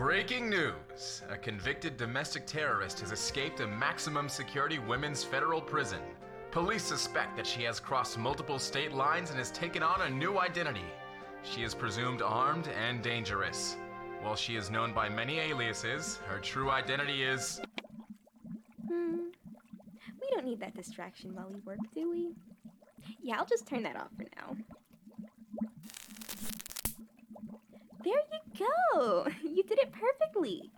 Breaking news! A convicted domestic terrorist has escaped a maximum security women's federal prison. Police suspect that she has crossed multiple state lines and has taken on a new identity. She is presumed armed and dangerous. While she is known by many aliases, her true identity is... We don't need that distraction while we work, do we? Yeah, I'll just turn that off for now. There you go! You did it perfectly!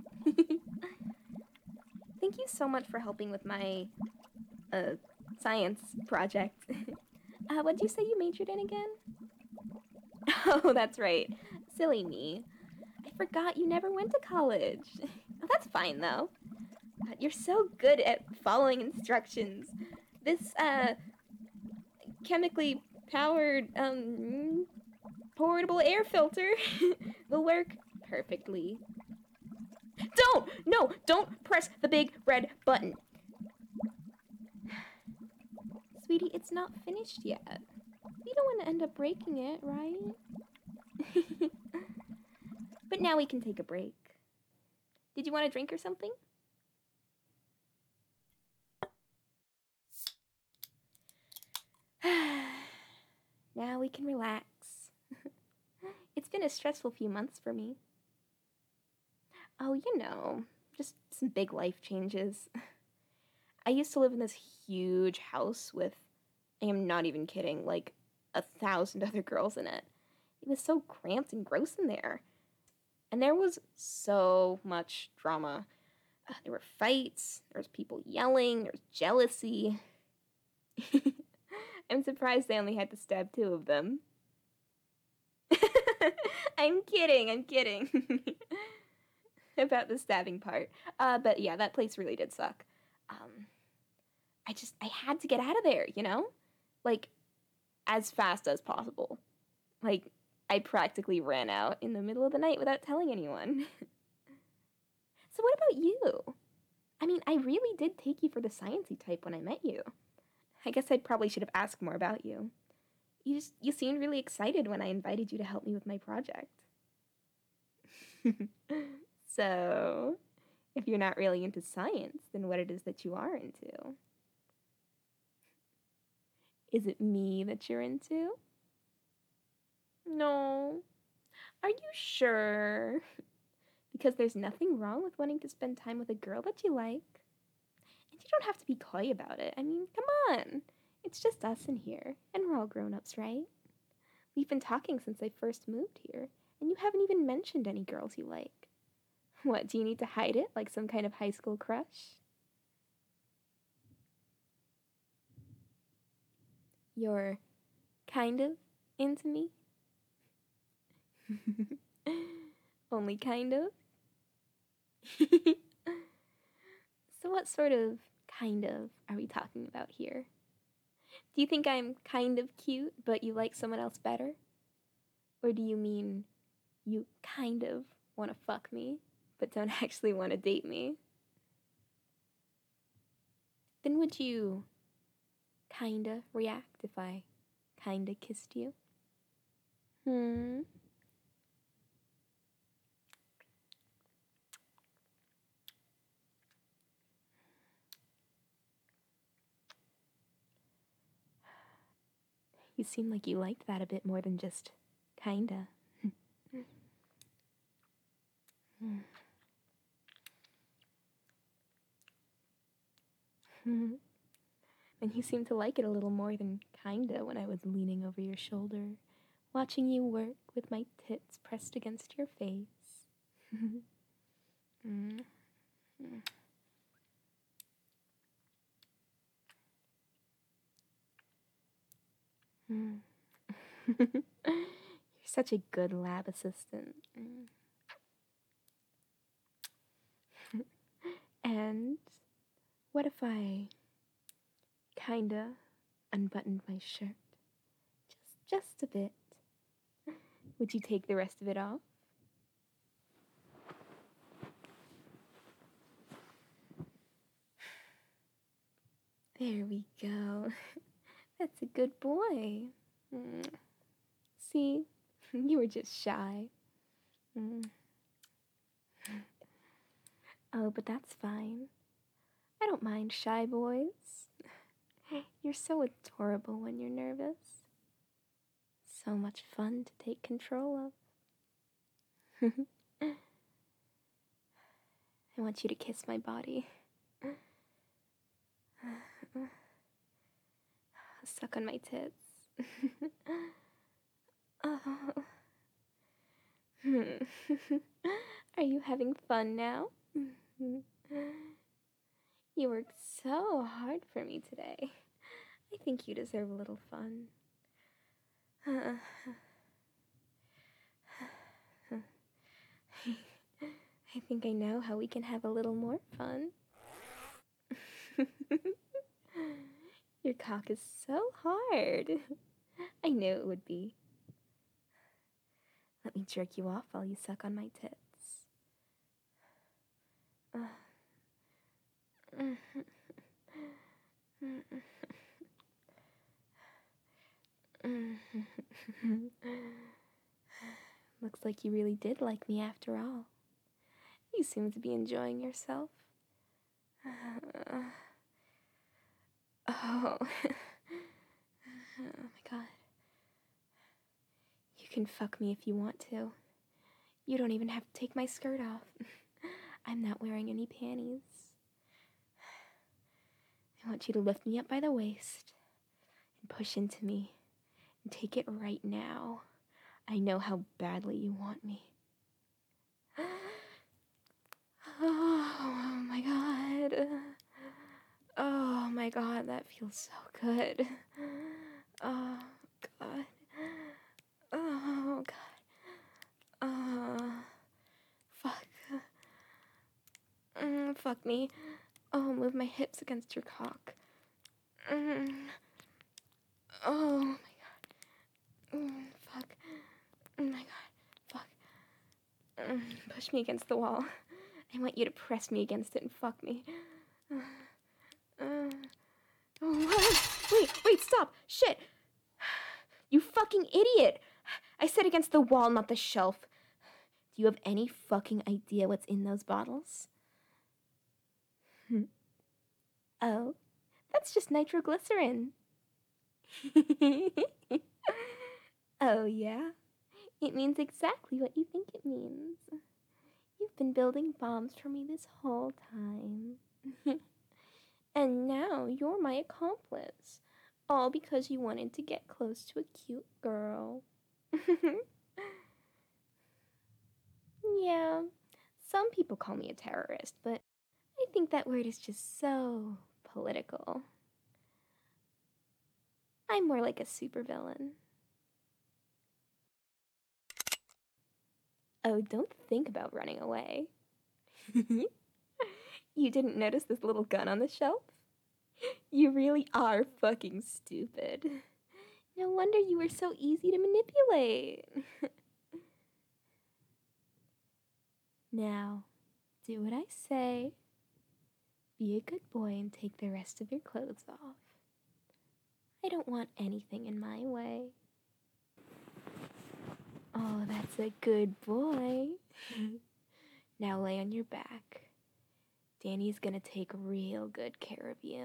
Thank you so much for helping with my, science project. What'd you say you majored in again? Oh, that's right. Silly me. I forgot you never went to college. Oh, that's fine, though. You're so good at following instructions. This, chemically powered, portable air filter will work perfectly. Don't press the big red button. Sweetie, it's not finished yet. You don't want to end up breaking it, right? But now we can take a break. Did you want a drink or something? Now we can relax. It's been a stressful few months for me. Oh, you know, just some big life changes. I used to live in this huge house with, I am not even kidding, like 1,000 other girls in it. It was so cramped and gross in there. And there was so much drama. There were fights, there was people yelling, there was jealousy. I'm surprised they only had to stab 2 of them. I'm kidding. About the stabbing part. But yeah, that place really did suck. I had to get out of there, you know? Like, as fast as possible. Like, I practically ran out in the middle of the night without telling anyone. So what about you? I mean, I really did take you for the sciencey type when I met you. I guess I probably should have asked more about you. You seemed really excited when I invited you to help me with my project. So, if you're not really into science, then what it is that you are into? Is it me that you're into? No. Are you sure? Because there's nothing wrong with wanting to spend time with a girl that you like. And you don't have to be coy about it. I mean, come on. It's just us in here, and we're all grown-ups, right? We've been talking since I first moved here, and you haven't even mentioned any girls you like. What, do you need to hide it like some kind of high school crush? You're kind of into me? Only kind of? So what sort of kind of are we talking about here? Do you think I'm kind of cute, but you like someone else better? Or do you mean you kind of want to fuck me, but don't actually want to date me? Then would you kinda react if I kinda kissed you? You seem like you liked that a bit more than just kinda. And you seemed to like it a little more than kinda when I was leaning over your shoulder, watching you work with my tits pressed against your face. You're such a good lab assistant. And what if I kinda unbuttoned my shirt? Just a bit. Would you take the rest of it off? There we go. That's a good boy. See, you were just shy. Oh, but that's fine. I don't mind shy boys. You're so adorable when you're nervous. So much fun to take control of. I want you to kiss my body. Suck on my tits. Oh. Are you having fun now? You worked so hard for me today. I think you deserve a little fun. I think I know how we can have a little more fun. Your cock is so hard. I knew it would be. Let me jerk you off while you suck on my tits. Looks like you really did like me after all. You seem to be enjoying yourself. Oh. Oh my god. You can fuck me if you want to. You don't even have to take my skirt off. I'm not wearing any panties. I want you to lift me up by the waist and push into me and take it right now. I know how badly you want me. Oh my god. Oh my god, that feels so good. Oh god. Oh god. Fuck. Fuck me. Oh, move my hips against your cock. Oh my god. Fuck. Oh my god. Fuck. Push me against the wall. I want you to press me against it and fuck me. Wait, stop! Shit! You fucking idiot! I said against the wall, not the shelf. Do you have any fucking idea what's in those bottles? Oh, that's just nitroglycerin. Oh, yeah? It means exactly what you think it means. You've been building bombs for me this whole time. And now you're my accomplice. All because you wanted to get close to a cute girl. Yeah, some people call me a terrorist, but I think that word is just so political. I'm more like a supervillain. Oh, don't think about running away. You didn't notice this little gun on the shelf? You really are fucking stupid. No wonder you were so easy to manipulate. Now, do what I say. Be a good boy and take the rest of your clothes off. I don't want anything in my way. Oh, that's a good boy. Now lay on your back. Danny's gonna take real good care of you.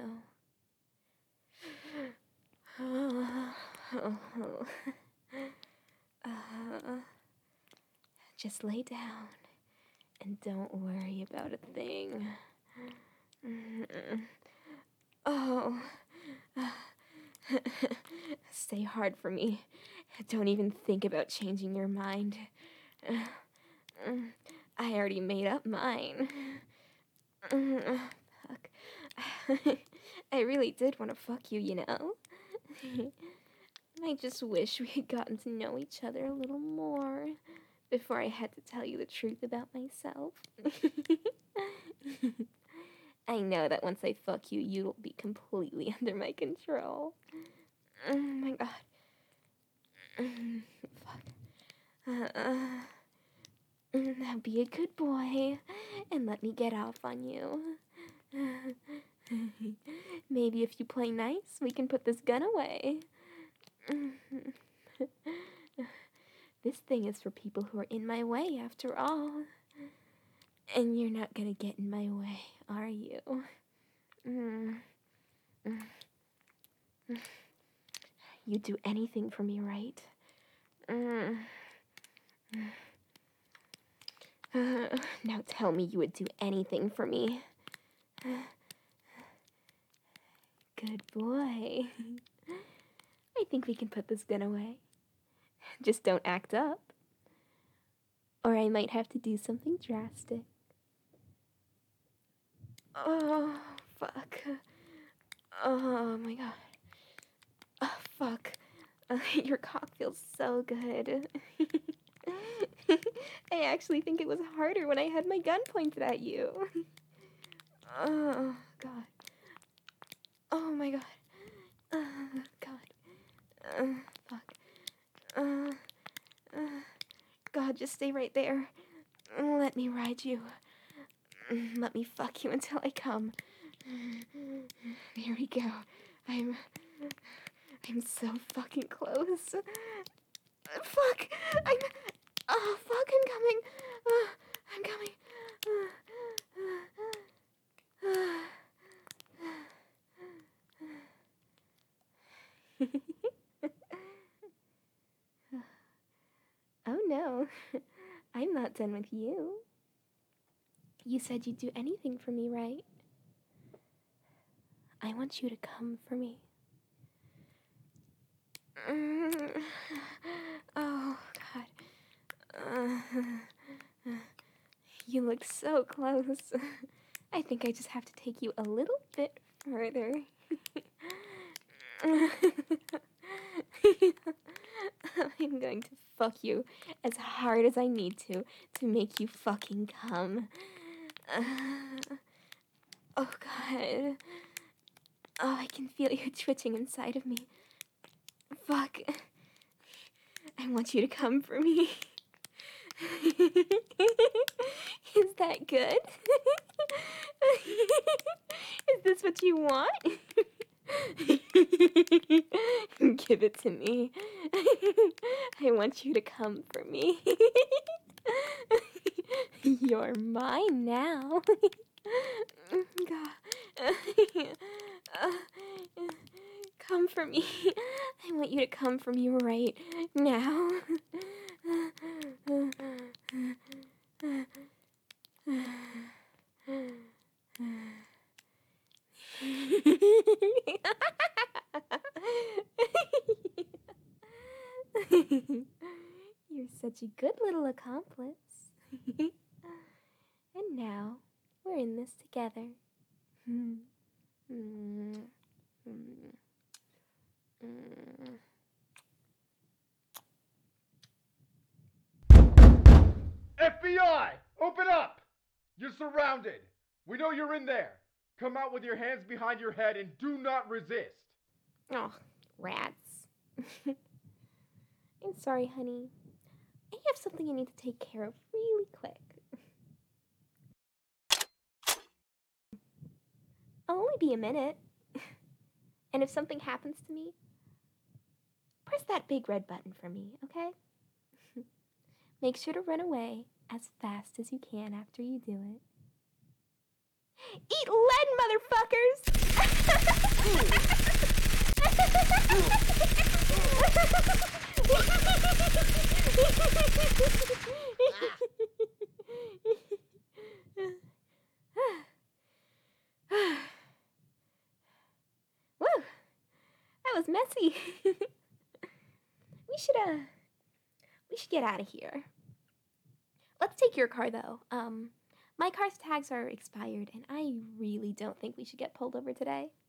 Just lay down and don't worry about a thing. Oh. Stay hard for me. Don't even think about changing your mind. I already made up mine. Fuck. I really did want to fuck you, you know? I just wish we had gotten to know each other a little more before I had to tell you the truth about myself. I know that once I fuck you, you'll be completely under my control. Oh my god. Fuck. Now be a good boy and let me get off on you. Maybe if you play nice, we can put this gun away. This thing is for people who are in my way, after all. And you're not gonna get in my way, are you? Mm. You'd do anything for me, right? Now tell me you would do anything for me. Good boy. I think we can put this gun away. Just don't act up. Or I might have to do something drastic. Oh, fuck. Oh my god. Oh, fuck. Your cock feels so good. I actually think it was harder when I had my gun pointed at you. Oh, god. Oh my god. God. Fuck. God, just stay right there. Let me ride you. Let me fuck you until I come. Here we go. I'm so fucking close. Fuck! Oh, fuck, I'm coming. I'm coming. Oh no, I'm not done with you. You said you'd do anything for me, right? I want you to come for me. Oh, God. You look so close. I think I just have to take you a little bit further. I'm going to fuck you as hard as I need to make you fucking come. Oh, God. Oh, I can feel you twitching inside of me. Fuck. I want you to come for me. Is that good? Is this what you want? Give it to me. I want you to come for me. You're mine now. God. Come for me. I want you to come for me right now. You're such a good little accomplice. And now, we're in this together. FBI! Open up! You're surrounded! We know you're in there! Come out with your hands behind your head and do not resist! Oh, rats. I'm sorry, honey. I have something I need to take care of really quick. I'll only be a minute. And if something happens to me, press that big red button for me, okay? Make sure to run away as fast as you can after you do it. Eat lead, motherfuckers! Woo! That was messy. We should get out of here. Let's take your car though. My car's tags are expired and I really don't think we should get pulled over today.